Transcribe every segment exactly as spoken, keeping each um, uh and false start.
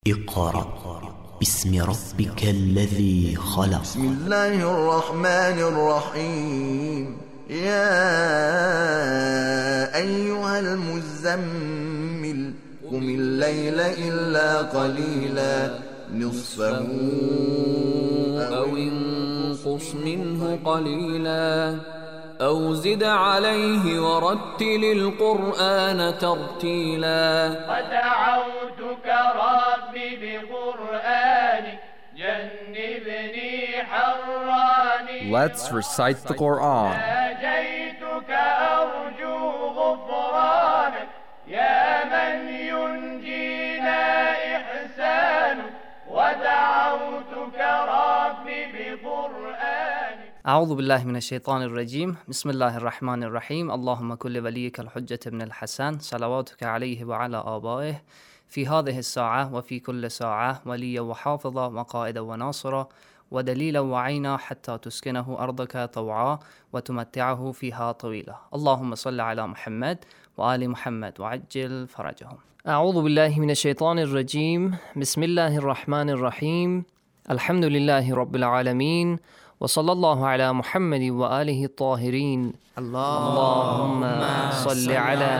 اقرأ باسم ربك الذي خلق. بسم الله الرحمن الرحيم. يا أيها المزمل قم الليل إلا قليلا نصفه أو انقص منه قليلا أو زد عليه ورتل القرآن ترتيلا. ودعوتك ربي بقرآنك جنبني حراني. Let's recite the Quran. ناجيتك أرجو غفرانك يا من ينجينا إحسانك. ودعوتك ربي بقرآنك. أعوذ بالله من الشيطان الرجيم. بسم الله الرحمن الرحيم. اللهم كل وليك الحجة بن الحسن صلواتك عليه وعلى آبائه في هذه الساعة وفي كل ساعة وليا وحافظا وقائدا وناصرا ودليلا وعينا حتى تسكنه أرضك طوعا وتمتعه فيها طويلا. اللهم صل على محمد وآل محمد وعجل فرجهم. أعوذ بالله من الشيطان الرجيم. بسم الله الرحمن الرحيم. الحمد لله رب العالمين وصلى الله على محمد وآله الطاهرين. اللهم صل على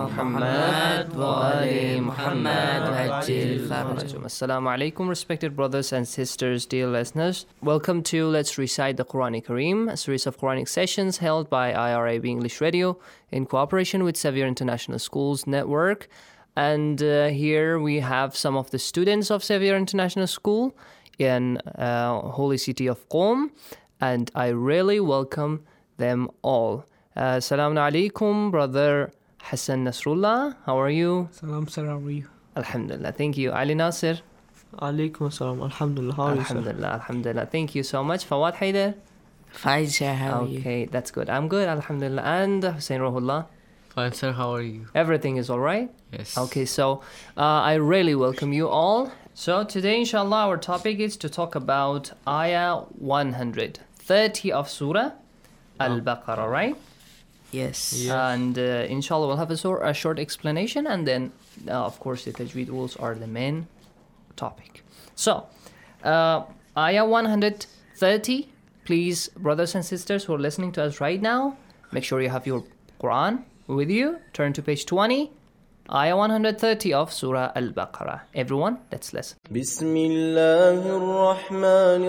محمد وآل محمد وعجل فرجهم. Assalamu alaikum, respected brothers and sisters, dear listeners. Welcome to Let's Recite the Quran Kareem, a series of Quranic sessions held by I R A B English Radio in cooperation with Xavier International Schools Network. And uh, here we have some of the students of Xavier International School in uh, holy city of Qom, and I really welcome them all. Uh, Assalamu alaikum, brother Hassan Nasrullah. How are you? Salam, sir. How are you? Alhamdulillah. Thank you. Ali Nasir. Alaikum salam. Alhamdulillah. How are you, sir? Alhamdulillah. Alhamdulillah. Thank you so much. Fawad Haider. Fine, sir. How are you? Okay, that's good. I'm good. Alhamdulillah. And Hussein Rohullah. Fine, sir. How are you? Everything is all right? Yes. Okay, so uh, I really welcome you all. So today, inshallah, our topic is to talk about Ayah one hundred thirty of Surah Al-Baqarah, right? Yes. Yes. And uh, inshallah, we'll have a, sor- a short explanation, and then, uh, of course, the Tajweed rules are the main topic. So, uh, Ayah one hundred thirty, please, brothers and sisters who are listening to us right now, make sure you have your Quran with you. Turn to page twenty. Ayah one hundred thirty of Surah Al-Baqarah. Everyone, let's listen. بسم الله الرحمن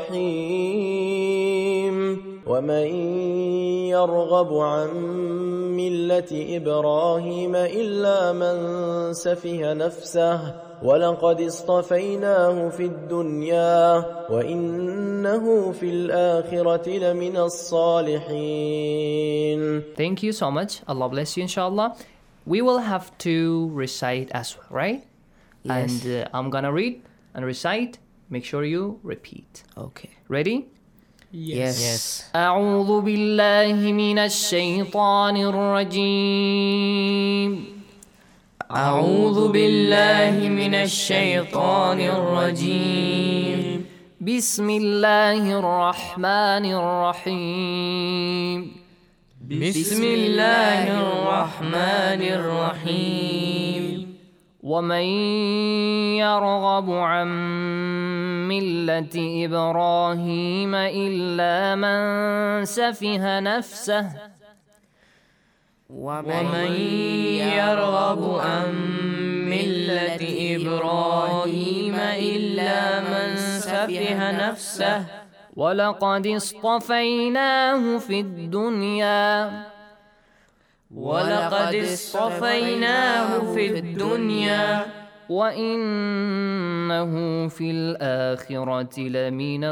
الرحيم. ومن يرغب عن ملة إبراهيم إلا من سفه نفسه ولقد اصطفيناه في الدنيا وإنه في الآخرة لمن الصالحين. Thank you so much. Allah bless you, inshallah. We will have to recite as well, right? Yes. And uh, I'm gonna read and recite. Make sure you repeat. Okay. Ready? Yes. Yes. أعوذ بالله من الشيطان الرجيم. أعوذ بالله من الشيطان الرجيم. بسم الله الرحمن الرحيم. بسم الله الرحمن الرحيم. ومن يرغب عن ملة إبراهيم إلا من سفه نفسه ومن يرغب عن ملة إبراهيم إلا من سفه نفسه ولقد اصطفيناه في الدنيا ولقد اصطفيناه في الدنيا وإنه في الآخرة لمن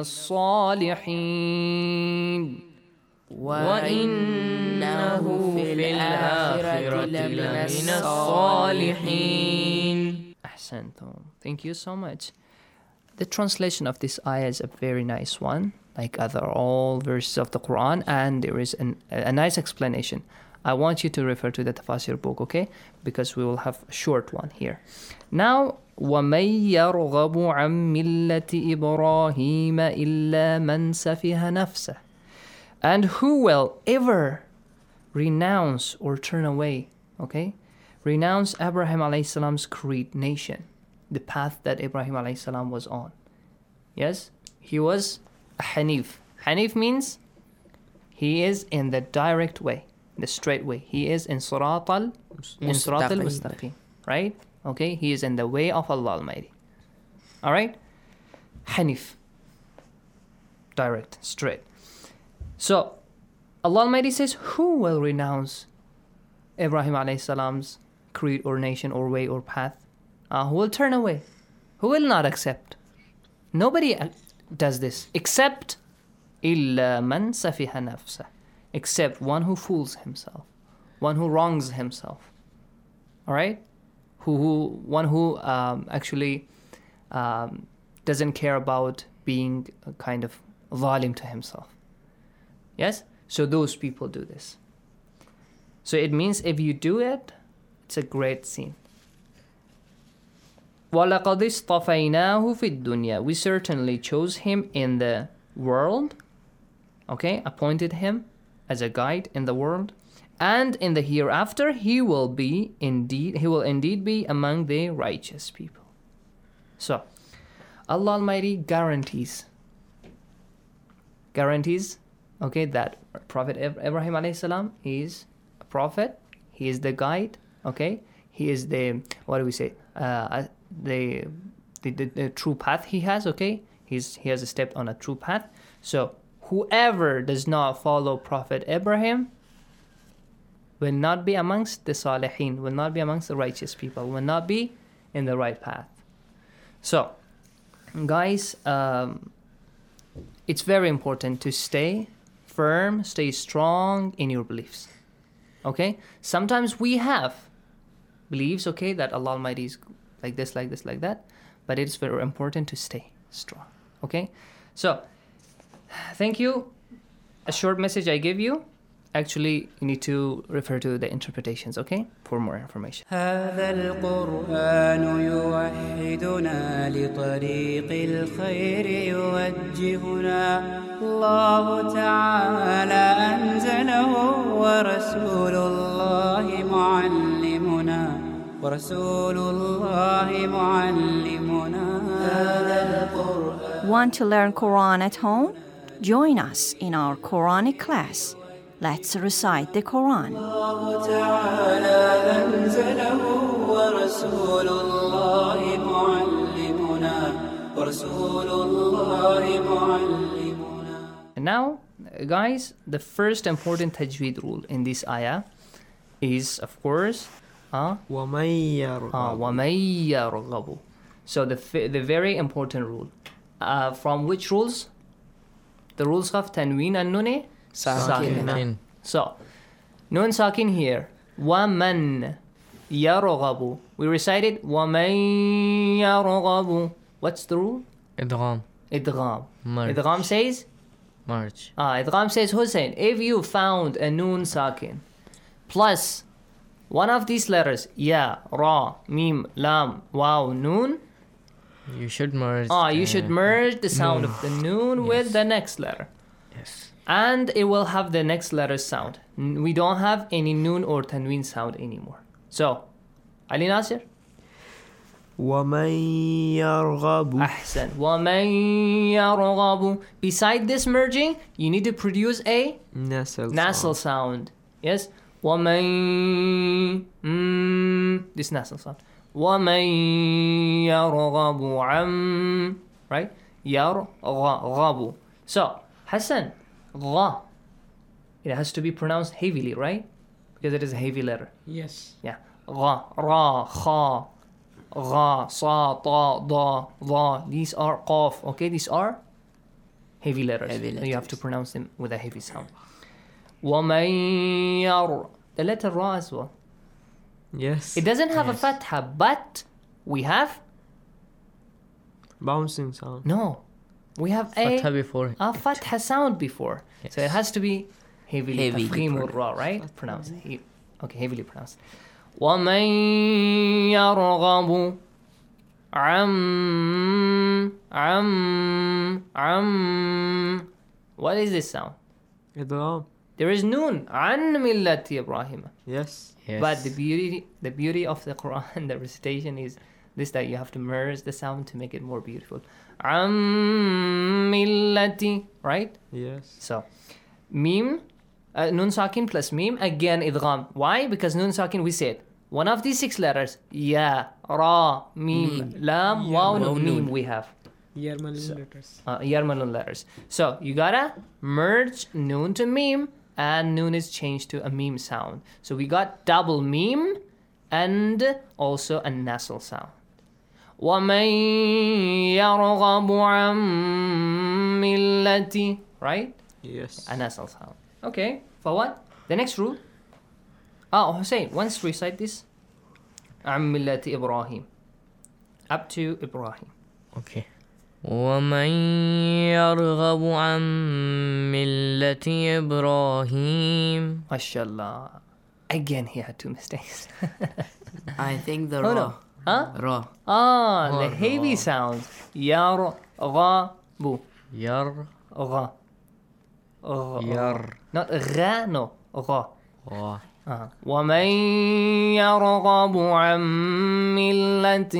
الصالحين وإنه في الآخرة لمن الصالحين. أحسنتم. Thank you so much. The translation of this ayah is a very nice one, like other all verses of the Quran, and there is an, a nice explanation. I want you to refer to the Tafasir book, okay? Because we will have a short one here. Now, وَمَن يَرْغَبُ عَن مِلَّةِ إِبْرَاهِيمَ إِلَّا مَن سَفِهَ نَفْسَهُ. And who will ever renounce or turn away, okay? Renounce Abraham alayhi salam's creed nation. the path that Ibrahim alayhi salam was on. Yes, he was a Hanif. Hanif means he is in the direct way, the straight way. He is in Sirat al in Sirat al-Mustaqim, right? Okay, he is in the way of Allah Almighty. All right, Hanif, direct, straight. So Allah Almighty says, who will renounce Ibrahim alayhi salam's creed or nation or way or path? Uh, who will turn away? Who will not accept? Nobody does this except إِلَّا مَنْ سَفِهَ نَفْسَهُ, except one who fools himself, one who wrongs himself. All right? Who, who one who um, actually um, doesn't care about being a kind of zalim to himself. Yes? So those people do this. So it means if you do it, it's a great sin. وَلَقَدِ اصْطَفَيْنَاهُ فِي الدُّنْيَا, we certainly chose him in the world, okay, appointed him as a guide in the world, and in the hereafter he will be indeed, he will indeed be among the righteous people. So, Allah Almighty guarantees, guarantees, okay, that Prophet Ibrahim alayhi salam is a prophet, he is the guide, okay, he is the, what do we say, uh, the, the, the, the true path he has, okay, he's he has stepped on a true path. So whoever does not follow Prophet Ibrahim will not be amongst the salihin, will not be amongst the righteous people, will not be in the right path. So guys, um, it's very important to stay firm, stay strong in your beliefs, okay? Sometimes we have beliefs, okay, that Allah Almighty is like this, like this, like that, but it's very important to stay strong, okay? So, thank you. A short message I give you. Actually, you need to refer to the interpretations, okay, for more information. هذا القرآن يوحدنا لطريق الخير يوجهنا الله تعالى أنزله ورسول الله معلمنا ورسول الله معلمنا هذا القرآن. Want to learn Quran at home? Join us in our Quranic class. Let's recite the Quran. الله تعالى أنزله ورسول الله معلمنا ورسول الله معلمنا. And now, guys, the first important tajweed rule in this ayah is, of course, uh, وَمَن يَرْغَبُ. uh, وَمَن يَرْغَبُ. So the the very important rule. Uh, from which rules? The rules of tanween and nun sakin. So, nun sakin here. وَمَن يَرْغَبُ. We recited وَمَن يَرْغَبُ. What's the rule? Idgham. Idgham. Merge. Idgham says? Merge. Ah, Idgham says, Hussein, if you found a nun sakin plus one of these letters, ya, ra, mim, lam, waw, nun, you should merge. Ah, you should merge the sound noon. of the noon Yes. with the next letter. Yes. And it will have the next letter's sound. N- We don't have any noon or tanween sound anymore. So, Ali Nasir? وَمَن يَرْغَبُ. Ahsan. وَمَن يَرْغَبُ. Beside this merging, you need to produce a Nasal. nasal sound. Yes? وَمَن mm, this nasal sound. وَمَن يَرْغَبُ عَن, right? يَرْغَبُ. So, Hassan, غا, it has to be pronounced heavily, right? Because it is a heavy letter. Yes. Yeah. غا, را, خا, غا, صا, طا, ضا, ضا. These are qaf, okay? These are heavy letters. Heavy So you have letters. to pronounce them with a heavy sound. وَمَن يَرْ. The letter ra as well. Yes. It doesn't have Yes. a fatha, but we have, Bouncing sound. no, we have a, Fatha before. a fatha sound before. So it Yes. has to be heavily, Heavily tafkhim ra, right? Pronounced. He, okay, heavily pronounced. وَمَن يَرْغَبُ عَن عَن عَن. What is this sound? Idgham. There is noon. عَن مِلَّةِ إِبْرَاهِيمَ. Yes. Yes. But the beauty, the beauty of the Quran, the recitation is This that you have to merge the sound to make it more beautiful. Ammillati, right? Yes. So, mim, uh, nun sakin plus mim, again idgham. Why? Because nun sakin, we said, one of these six letters, ya, ra, mim, lam, waw, nun, mim we have. Yarmalun So, letters. Uh, Yarmalun letters. So, you gotta merge nun to mim, and nun is changed to a mim sound. So, we got double mim, and also a nasal sound. وَمَن يَرْغَبُ عَن مِّلَّتِ, right? Yes. A nasal sound. Okay, for what? The next rule. Oh, Hussein, once recite this. عَن مِّلَّةِ إِبْرَاهِيم. Up to Ibrahim. Okay. ومن يرغب عن ملة إبراهيم. MashaAllah. Again, he had two mistakes. I think the Oh, ra. no. Huh? Ra. Ah, Oh, the heavy ra. sound. Yarghabu. Yar. Gha. Gha. Yar. Not gha, no. Gha. Wa. Uh-huh. وَمَن يَرْغَبُ عَن مِّلَّةِ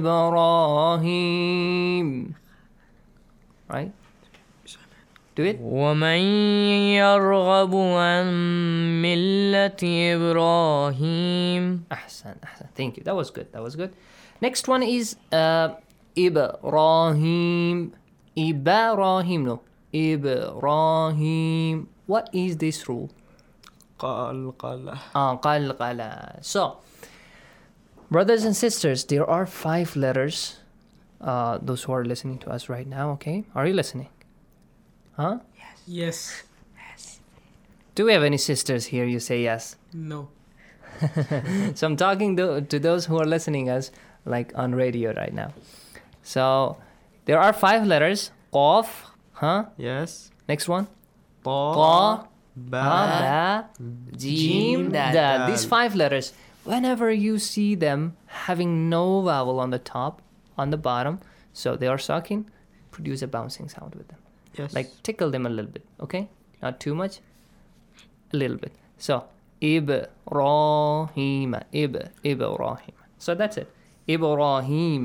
إِبْرَاهِيم. Right? Do it. ومن يرغب عن ملة إبراهيم. Ahsan, ahsan. Thank you. That was good. That was good. Next one is uh, Ibrahim. Ibrahim, no. Ibrahim. What is this rule? Qalqala. Ah, qalqala. So, brothers and sisters, there are five letters. Uh, those who are listening to us right now, okay? Are you listening? Huh? Yes. Do we have any sisters here? You say yes. No. So I'm talking to, to those who are listening us like on radio right now. So there are five letters. Qaf, huh? Yes. Next one. Ta. Qa, Ba. ba, jim, dal. dal. These five letters, whenever you see them having no vowel on the top, on the bottom, so they are sucking, produce a bouncing sound with them. Yes. Like tickle them a little bit, okay? Not too much, a little bit. So, Ibrahim, Ib, Ibrahim. So that's it. Ibrahim.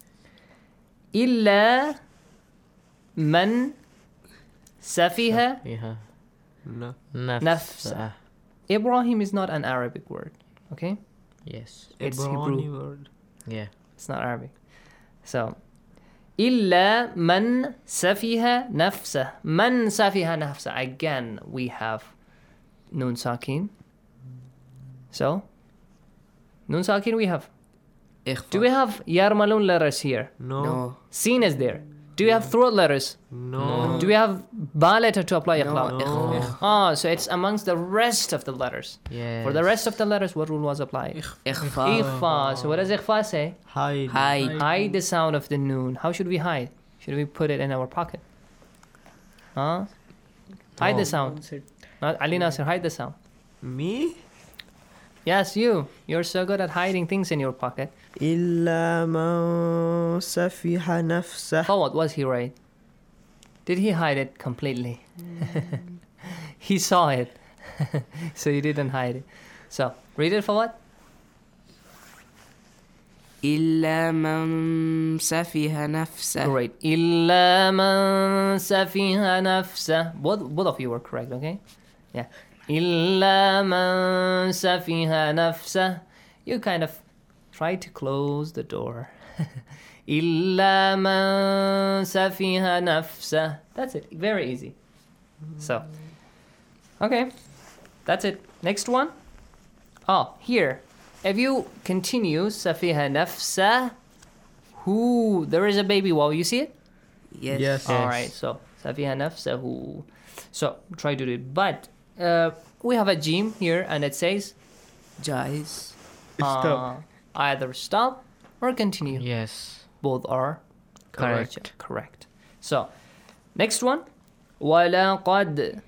Illa man safiha فيها No. نفسه. Ibrahim is not an Arabic word, okay? Yes. It's Ibrani Hebrew. word. Yeah. It's not Arabic. So, إلا من سفيه نفسه. من سفيه نفسه. Again, we have nun sakin. So, nun sakin we have. إخفاء. Do we have yarmalun letters here? No. No. Sin is there. Do we have throat letters? No. Do we have ba letter to apply iqlaq? No. Ah, so it's amongst the rest of the letters. Yes. For the rest of the letters, what rule was applied? إخفاء. Ikhfa. So what does ikhfa say? Hide. Hide. Hide the sound of the noon. How should we hide? Should we put it in our pocket? Huh? Hide the sound. Not Ali Nasir, hide the sound. Me? Yes, you. You're so good at hiding things in your pocket. إلا من سفح نفسه. Oh, what was he right? Did he hide it completely? He saw it. So he didn't hide it. So, read it for what? إلا من سفه نفسه. Great. إلا من سفيه نفسه. Both, both of you were correct, okay? Yeah. إلا من سفيه نفسه. You kind of try to close the door. إلا من سفيه نفسه. That's it. Very easy. So, okay. That's it. Next one. Oh, here. If you continue سفيه نفسه, who, there is a baby waw. You see it? Yes. Yes. All right. So سفيه نفسه. So try to do it. But uh, we have a jim here, and it says جائز. uh, either stop or continue. Yes. Both are Correct. correct. Correct. So next one. ولقد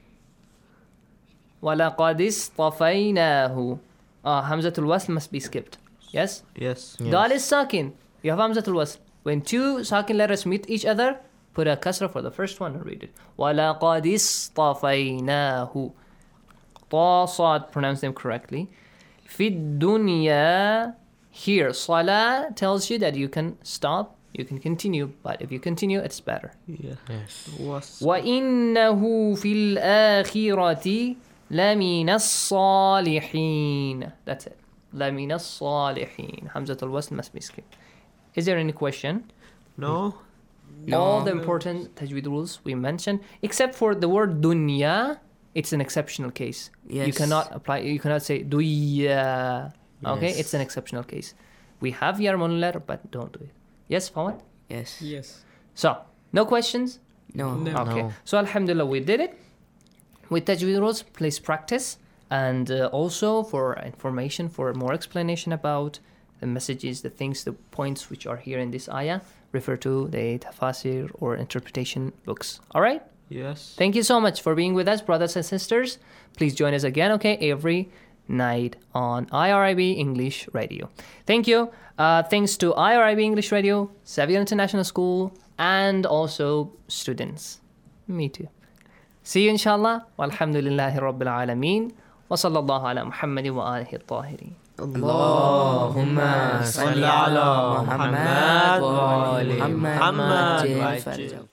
ولقد اصطفيناه. Uh, Hamzatul Wasl must be skipped. Yes? Yes. Dal is sakin. You have Hamzatul Wasl. When two sakin letters meet each other, put a kasra for the first one and read it. وَلَقَدْ اصْطَفَيْنَاهُ. Ta, sad, pronounce them correctly. فِي الدُّنْيَا Here, salah tells you that you can stop, you can continue, but if you continue, it's better. Yeah. Yes. Was. وَإِنَّهُ فِي الْآخِرَةِ لَمِنَ الصَّالِحِينَ. That's it. لَمِنَ الصَّالِحِينَ. Hamzatul wasl must be skipped. Is there any question? No. All the important tajweed rules we mentioned, except for the word dunya, it's an exceptional case. Yes. You cannot apply, you cannot say duya. Okay, Yes. it's an exceptional case. We have yarmunlar, but don't do it. Yes, Fawad? Yes. Yes. So, no questions? No. No. Okay. No. So, alhamdulillah, we did it. With tajweed rules, please practice. And uh, also for information, for more explanation about the messages, the things, the points which are here in this ayah, refer to the tafasir or interpretation books. All right? Yes. Thank you so much for being with us, brothers and sisters. Please join us again, okay, every night on I R I B English Radio. Thank you. Uh, thanks to I R I B English Radio, Xavier International School, and also students. Me too. See you inshallah. Walhamdulillahi Rabbil Alameen. Wa sallallahu ala Muhammadin wa alihi al-tahirin. اللهم صل على محمد وآل محمد وعجل.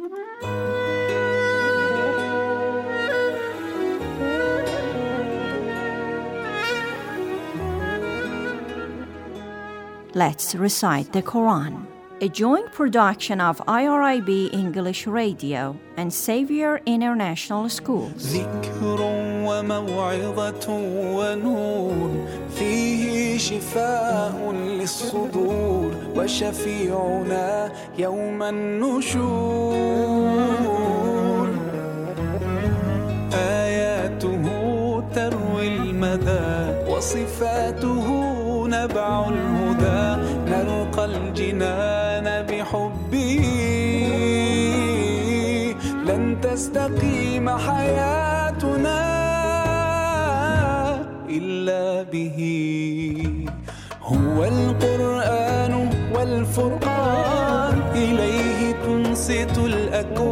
Let's recite the Quran, a joint production of I R I B English Radio and Xavier International Schools. ذكر وموعظة ونور فيه شفاء للصدور وشفيعنا يوم النشور آياته تروي المدى وصفاته نبع الهدى نلقى الجنان بحبه لن تستقيم حياتنا إلا به هو القرآن والفرقان إليه تنصت الأكوان